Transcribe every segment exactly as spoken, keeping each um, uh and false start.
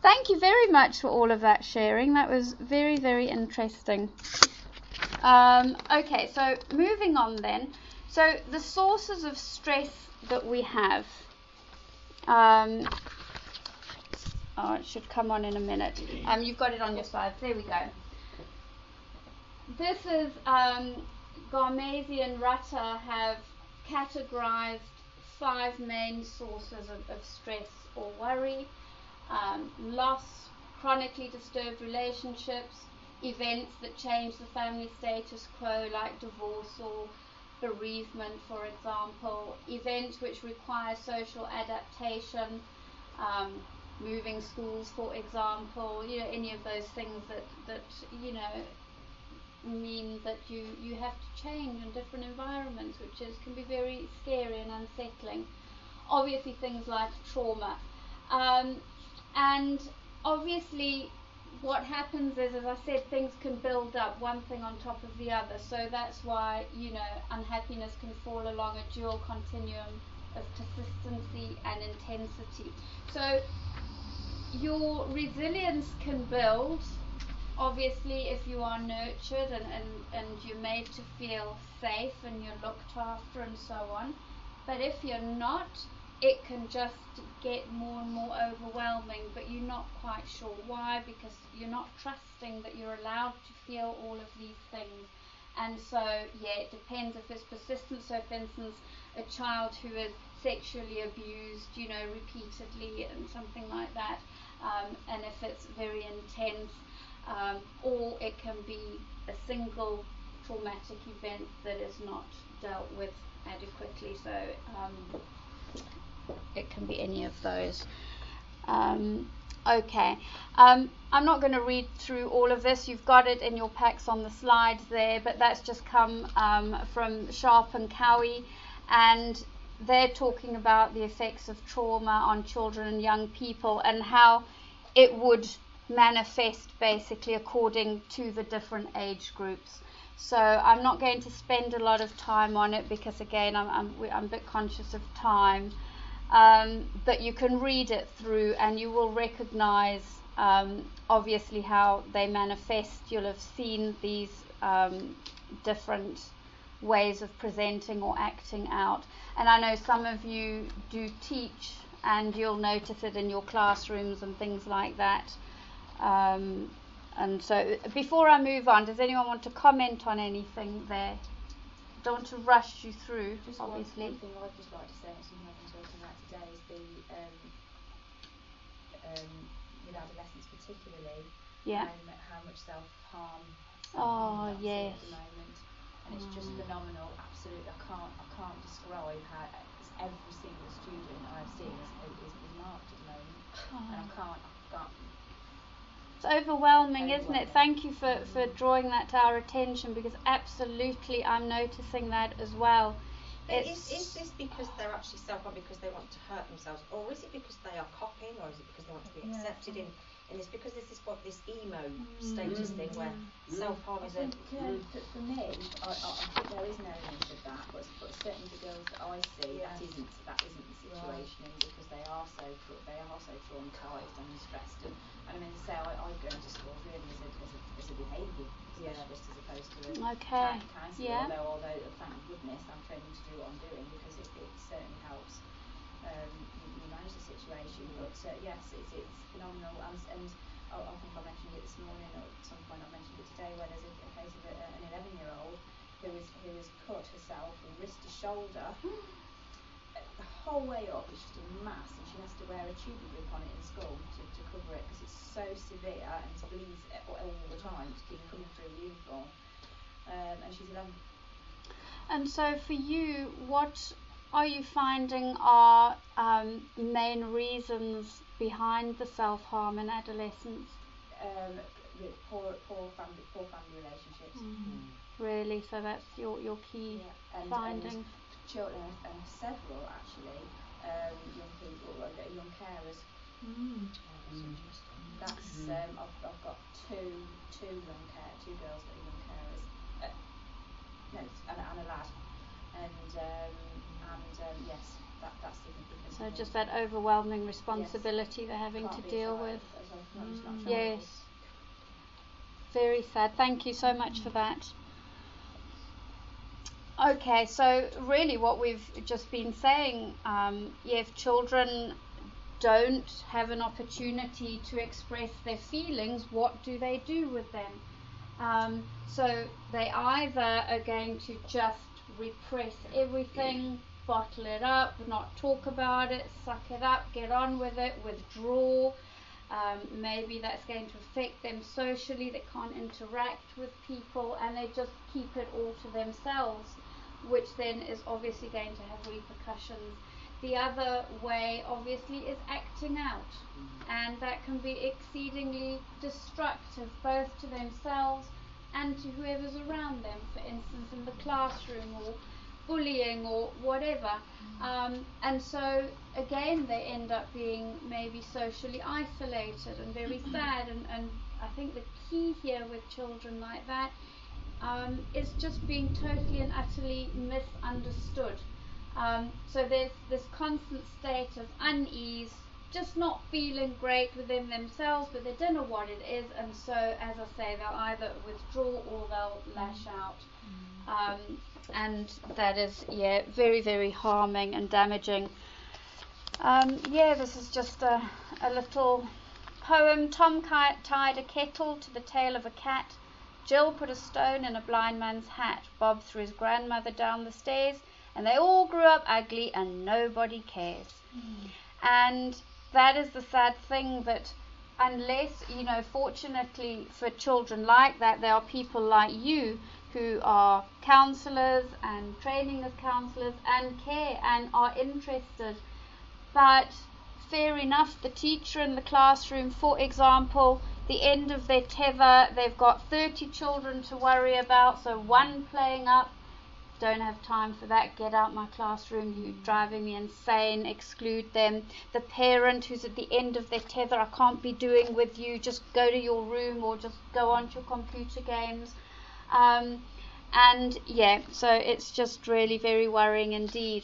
Thank you very much for all of that sharing. That was very, very interesting. Um, okay, so moving on then. So the sources of stress that we have. Um, oh, it should come on in a minute. Um, you've got it on your slides. There we go. This is um, Gharmesi and Rutter have categorized five main sources of, of stress or worry. Um, loss, chronically disturbed relationships, events that change the family status quo like divorce or bereavement, for example, events which require social adaptation, um, moving schools, for example, you know, any of those things that, that you know, mean that you, you have to change in different environments, which is can be very scary and unsettling. Obviously things like trauma. Um, and obviously what happens is, as I said, things can build up, one thing on top of the other. So that's why, you know, unhappiness can fall along a dual continuum of persistency and intensity. So your resilience can build, obviously, if you are nurtured and, and, and you're made to feel safe and you're looked after and so on. But if you're not, it can just get more and more overwhelming, but you're not quite sure why, because you're not trusting that you're allowed to feel all of these things. And so, yeah, it depends if it's persistent. So, for instance, a child who is sexually abused, you know, repeatedly and something like that, um, and if it's very intense, um, or it can be a single traumatic event that is not dealt with adequately. So, um, it can be any of those. Um, okay, um, I'm not going to read through all of this. You've got it in your packs on the slides there, but that's just come um, from Sharp and Cowie, and they're talking about the effects of trauma on children and young people and how it would manifest basically according to the different age groups. So I'm not going to spend a lot of time on it because, again, I'm, I'm, I'm a bit conscious of time. Um, but you can read it through and you will recognize um, obviously how they manifest. You'll have seen these um, different ways of presenting or acting out. And I know some of you do teach and you'll notice it in your classrooms and things like that. Um, and so before I move on, does anyone want to comment on anything there? Don't want to rush you through, just obviously. One, one thing I'd just like to say, and something I've been talking about today, is the um, um, with adolescents particularly, yeah. how, how much self-harm oh, yes. at the moment, and it's just phenomenal. Absolutely, I can't I can't describe how every single student I've seen is, is, is marked at the moment, oh. and I can't I can't. It's overwhelming, isn't it? Thank you for, for drawing that to our attention, because absolutely I'm noticing that as well. Is, is this because they're actually self-harm because they want to hurt themselves, or is it because they are copying, or is it because they want to be accepted yeah. in, in this? Because this is what this emo mm. status mm. thing where mm. self-harm is a... Yeah, for, for me, I, I, I think there is an element of that, but, but certainly the girls that I see, yeah. that isn't that isn't the situation, right. because they are so they are so traumatised and stressed. And, and I mean, to say I, I go into schools really as a, as a, as a behaviour specialist yeah. as opposed to a okay. counsellor, yeah. although, although thank goodness I'm training to do what I'm doing, because it, it certainly helps um, you, you manage the situation. But uh, yes, it's, it's phenomenal, and, and I, I think I mentioned it this morning, or at some point I mentioned it today, where there's a, a case of a, an eleven year old who is who has cut herself from wrist to shoulder the whole way up. It's just a mass, and she has to wear a tubing grip on it in school to, to cover it, because it's so severe and it bleeds all the time to keep coming through the uniform. Um, and she's eleven. And so for you, what are you finding are um, main reasons behind the self-harm in adolescents? Um, poor, poor family, poor family relationships. Mm. Mm. Really? So that's your your key yeah. and, finding. And children, and several actually, um, young people, uh, young carers. Mm. Mm. That's um, I've, I've got two two young care, two girls that are young carers. Uh, no, and, and a lad, and um, and um, yes, that that's significant. So just that overwhelming responsibility yes. they're having Can't to deal with. As I not just not showing Yes. it. Very sad. Thank you so much for that. Okay, so really what we've just been saying, um, yeah, if children don't have an opportunity to express their feelings, what do they do with them? Um, so they either are going to just repress everything, bottle it up, not talk about it, suck it up, get on with it, withdraw. Um, maybe that's going to affect them socially. They can't interact with people and they just keep it all to themselves, which then is obviously going to have repercussions. The other way obviously is acting out, and that can be exceedingly destructive both to themselves and to whoever's around them, for instance in the classroom or bullying or whatever. Um, and so again they end up being maybe socially isolated and very sad, and, and I think the key here with children like that um, is just being totally and utterly misunderstood. Um, so there's this constant state of unease, just not feeling great within themselves, but they don't know what it is, and so, as I say, they'll either withdraw or they'll lash out. Um, and that is, yeah, very, very harming and damaging. Um, yeah, this is just a, a little poem. Tom ki- tied a kettle to the tail of a cat. Jill put a stone in a blind man's hat. Bob threw his grandmother down the stairs. And they all grew up ugly and nobody cares. Mm. And that is the sad thing, that unless, you know, fortunately for children like that, there are people like you who are counsellors and training as counsellors and care and are interested. But fair enough, the teacher in the classroom, for example, the end of their tether, they've got thirty children to worry about, so one playing up, don't have time for that, get out my classroom, you're driving me insane, exclude them. The parent who's at the end of their tether, I can't be doing with you, just go to your room or just go on to your computer games. Um, and yeah, so it's just really very worrying indeed.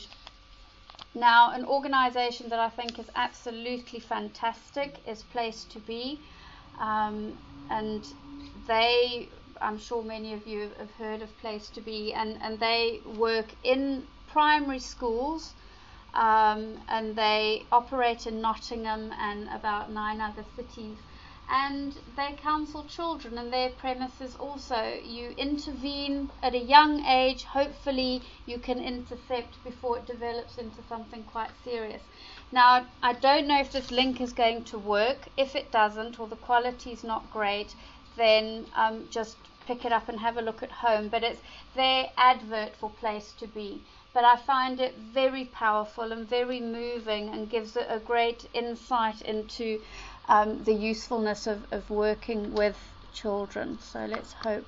Now, an organisation that I think is absolutely fantastic is Place to Be, um, and they, I'm sure many of you have heard of Place to Be, and, and they work in primary schools, um, and they operate in Nottingham and about nine other cities, and they counsel children in their premises also. You intervene at a young age, hopefully you can intercept before it develops into something quite serious. Now, I don't know if this link is going to work. If it doesn't, or the quality is not great, then um, just pick it up and have a look at home. But it's their advert for Place to Be. But I find it very powerful and very moving, and gives a, a great insight into um, the usefulness of, of working with children. So let's hope.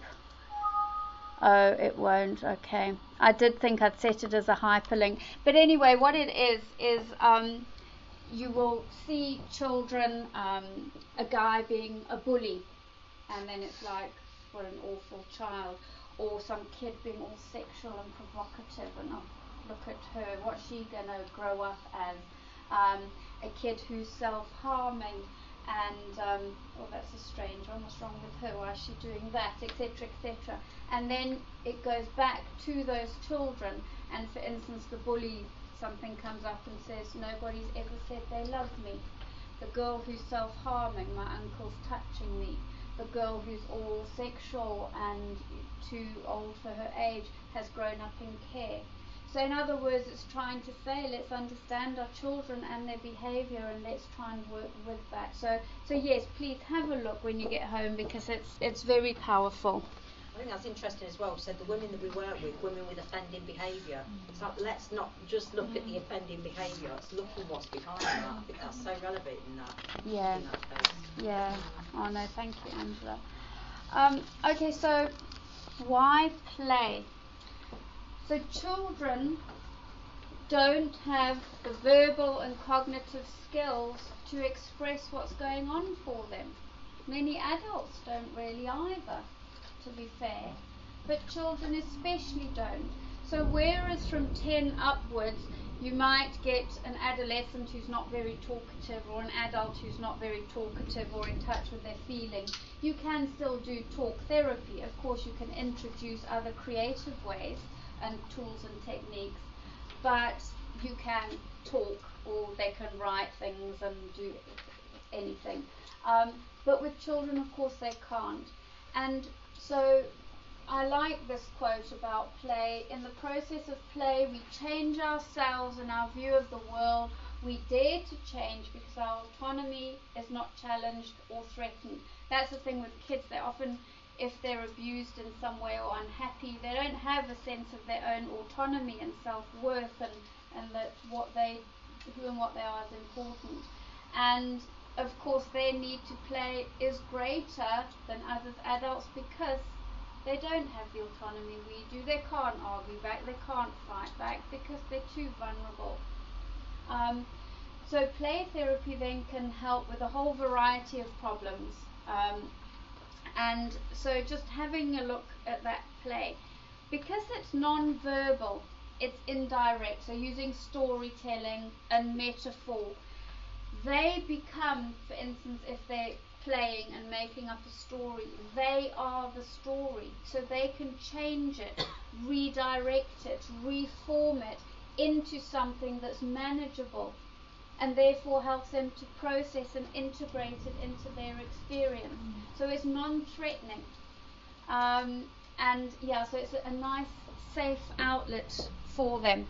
Oh, it won't. Okay. I did think I'd set it as a hyperlink. But anyway, what it is, is um, you will see children, um, a guy being a bully, and then it's like, what an awful child, or some kid being all sexual and provocative, and oh, look at her, what's she gonna grow up as? Um, a kid who's self-harming, and um, oh, that's a strange one, what's wrong with her, why is she doing that, etc, etc. And then it goes back to those children, and for instance the bully, something comes up and says, nobody's ever said they love me. The girl who's self-harming, my uncle's touching me. The girl who's all sexual and too old for her age has grown up in care. So in other words, it's trying to say, let's understand our children and their behaviour, and let's try and work with that. So, so yes, please have a look when you get home, because it's it's very powerful. I think that's interesting as well. So the women that we work with, women with offending behaviour. It's like, let's not just look at the offending behaviour. Let's look at what's behind that. I think that's so relevant in that. Yeah. In that case. Yeah. Oh no, thank you, Angela. Um, okay, so why play? So children don't have the verbal and cognitive skills to express what's going on for them. Many adults don't really either, to be fair, but children especially don't. So whereas from ten upwards You might get an adolescent who's not very talkative, or an adult who's not very talkative or in touch with their feelings. You can still do talk therapy. Of course, you can introduce other creative ways and tools and techniques, but you can talk, or they can write things and do anything. Um, but with children, of course, they can't. And so I like this quote about play. In the process of play, we change ourselves and our view of the world. We dare to change because our autonomy is not challenged or threatened. That's the thing with kids. They often, if they're abused in some way or unhappy, they don't have a sense of their own autonomy and self-worth, and, and that what they, who and what they are is important. And of course, their need to play is greater than us as adults because they don't have the autonomy we do. They can't argue back, they can't fight back because they're too vulnerable. Um, so play therapy then can help with a whole variety of problems. Um, and so just having a look at that play. Because it's non-verbal, it's indirect, so using storytelling and metaphor, they become, for instance, if they're playing and making up a story, they are the story. So they can change it, redirect it, reform it into something that's manageable, and therefore helps them to process and integrate it into their experience. Mm. So it's non-threatening. Um, and yeah, so it's a, a nice, safe outlet for them.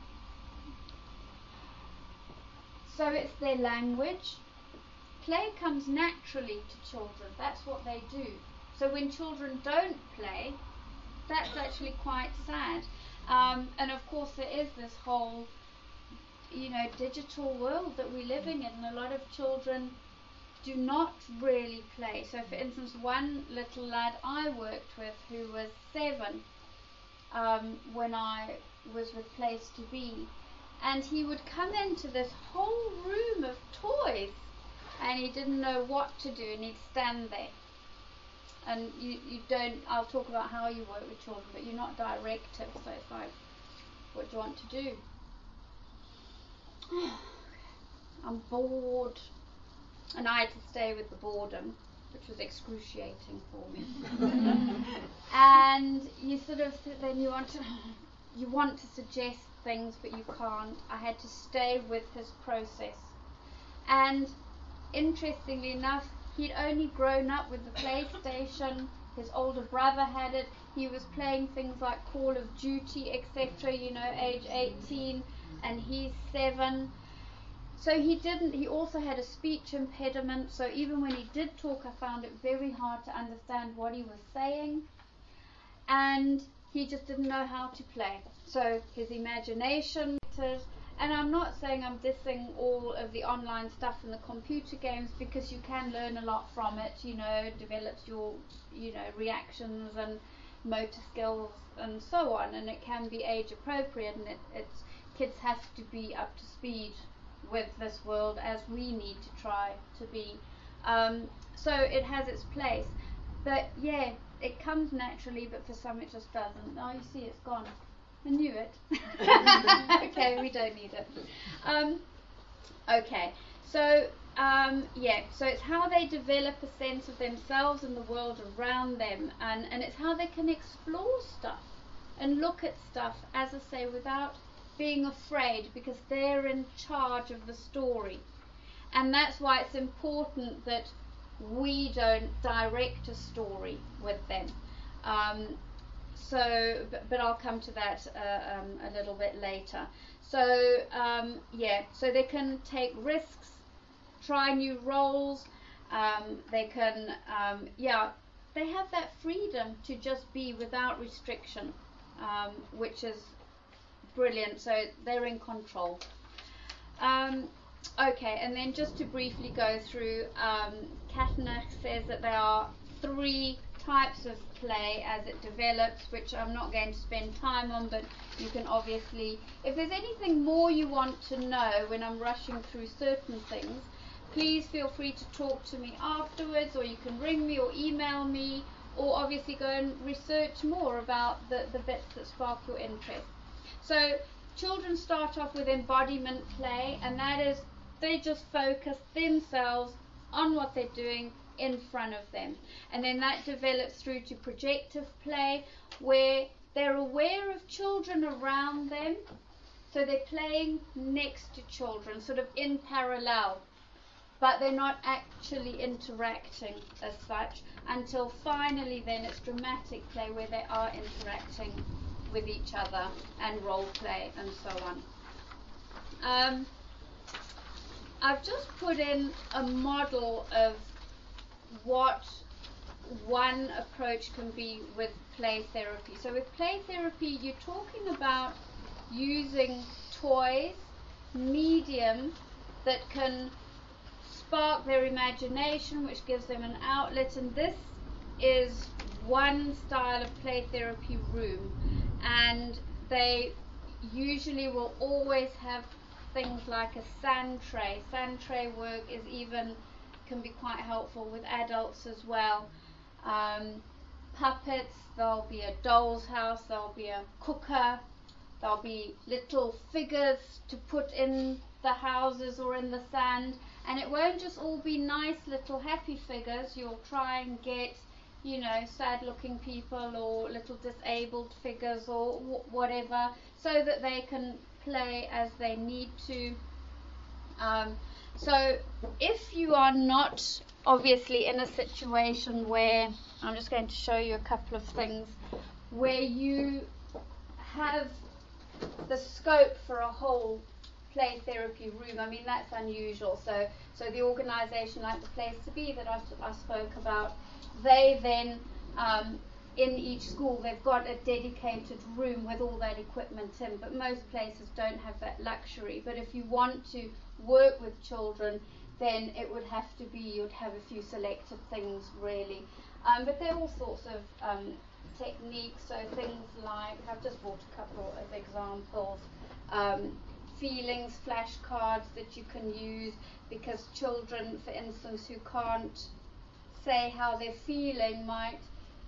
So it's their language. Play comes naturally to children. That's what they do. So when children don't play, that's actually quite sad. Um, and of course there is this whole, you know, digital world that we're living in, and a lot of children do not really play. So for instance, one little lad I worked with who was seven um, when I was with Place to Be, and he would come into this whole room of toys and he didn't know what to do, and he'd stand there. And you, you don't, I'll talk about how you work with children, but you're not directive, so it's like, what do you want to do? I'm bored. And I had to stay with the boredom, which was excruciating for me. And you sort of sit there and you want to, you want to suggest things, but you can't. I had to stay with his process. And interestingly enough, he'd only grown up with the PlayStation. His older brother had it. He was playing things like Call of Duty, et cetera, you know, age eighteen, and he's seven. So he didn't, he also had a speech impediment, so even when he did talk, I found it very hard to understand what he was saying. And he just didn't know how to play. So his imagination, and I'm not saying I'm dissing all of the online stuff and the computer games, because you can learn a lot from it, you know, it develops your, you know, reactions and motor skills and so on, and it can be age appropriate, and it, it's, kids have to be up to speed with this world as we need to try to be. Um, so it has its place. But yeah, it comes naturally, but for some it just doesn't. Oh, you see, it's gone. I knew it. Okay, we don't need it. Um, okay, so um, yeah, so it's how they develop a sense of themselves and the world around them, and, and it's how they can explore stuff and look at stuff, as I say, without being afraid, because they're in charge of the story. And that's why it's important that we don't direct a story with them. Um, so, but, but I'll come to that uh, um, a little bit later. So, um, yeah, so they can take risks, try new roles, um, they can, um, yeah, they have that freedom to just be without restriction, um, which is brilliant. So they're in control. Um, okay, and then just to briefly go through, um, Katner says that there are three types of play as it develops, which I'm not going to spend time on, but you can obviously, if there's anything more you want to know when I'm rushing through certain things, please feel free to talk to me afterwards, or you can ring me or email me, or obviously go and research more about the, the bits that spark your interest. So children start off with embodiment play, and that is they just focus themselves on what they're doing in front of them. And then that develops through to projective play, where they're aware of children around them, so they're playing next to children, sort of in parallel, but they're not actually interacting as such, until finally then it's dramatic play, where they are interacting with each other, and role play and so on. Um, I've just put in a model of what one approach can be with play therapy. So with play therapy, you're talking about using toys, medium that can spark their imagination, which gives them an outlet, and this is one style of play therapy room, and they usually will always have things like a sand tray. Sand tray work is even can be quite helpful with adults as well. Um, puppets, there'll be a doll's house, there'll be a cooker, there'll be little figures to put in the houses or in the sand, and it won't just all be nice little happy figures. You'll try and get, you know, sad looking people or little disabled figures or w- whatever, so that they can play as they need to. Um, so if you are not obviously in a situation where, I'm just going to show you a couple of things, where you have the scope for a whole play therapy room, I mean that's unusual. So so the organisation like the Place to Be that I, I spoke about, they then um, in each school they've got a dedicated room with all that equipment in, but most places don't have that luxury. But if you want to work with children, then it would have to be, you'd have a few selected things really. Um, but there are all sorts of um, techniques, so things like, I've just brought a couple of examples, um, feelings flashcards that you can use, because children, for instance, who can't say how they're feeling might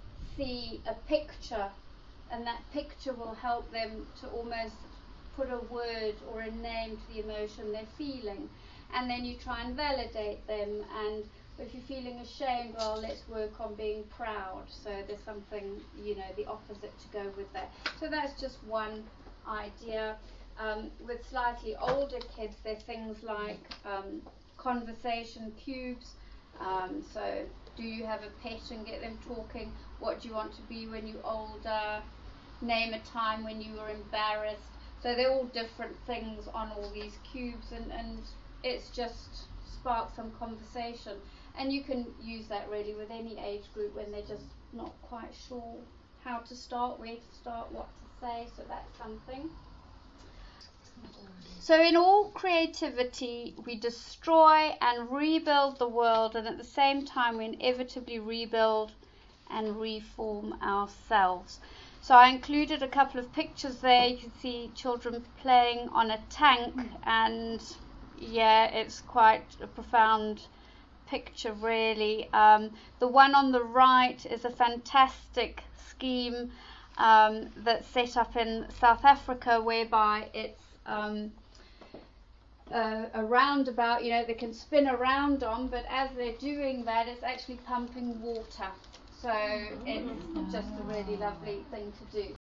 see a picture, and that picture will help them to almost put a word or a name to the emotion they're feeling. And then you try and validate them, and if you're feeling ashamed, well, let's work on being proud. So there's something, you know, the opposite to go with that. So that's just one idea. Um, with slightly older kids, there are things like um, conversation cubes. Um, so do you have a pet and get them talking? What do you want to be when you're older? Name a time when you were embarrassed. So they're all different things on all these cubes, and, and it's just sparks some conversation. And you can use that really with any age group when they're just not quite sure how to start, where to start, what to say. So that's something. So in all creativity, we destroy and rebuild the world, and at the same time we inevitably rebuild and reform ourselves. So I included a couple of pictures there. You can see children playing on a tank, and yeah, it's quite a profound picture really. Um, the one on the right is a fantastic scheme um, that's set up in South Africa, whereby it's um, a, a roundabout, you know, they can spin around on, but as they're doing that, it's actually pumping water. So it's just a really lovely thing to do.